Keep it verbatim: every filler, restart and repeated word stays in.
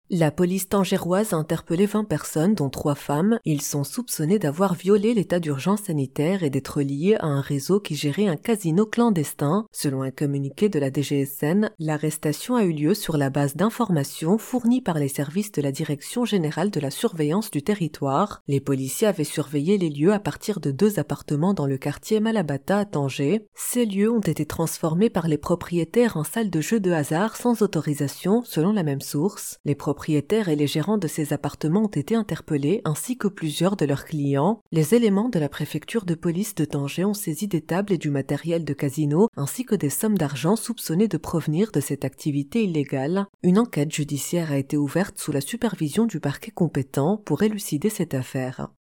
La police tangéroise a interpellé vingt personnes, dont trois femmes. Ils sont soupçonnés d'avoir violé l'état d'urgence sanitaire et d'être liés à un réseau qui gérait un casino clandestin. Selon un communiqué de la D G S N, l'arrestation a eu lieu sur la base d'informations fournies par les services de la Direction générale de la surveillance du territoire. Les policiers avaient surveillé les lieux à partir de deux appartements dans le quartier Malabata à Tanger. Ces lieux ont été transformés par les propriétaires en salles de jeux de hasard sans autorisation, selon la même source. Les propriétaires et les gérants de ces appartements ont été interpellés, ainsi que plusieurs de leurs clients. Les éléments de la préfecture de police de Tanger ont saisi des tables et du matériel de casino, ainsi que des sommes d'argent soupçonnées de provenir de cette activité illégale. Une enquête judiciaire a été ouverte sous la supervision du parquet compétent pour élucider cette affaire.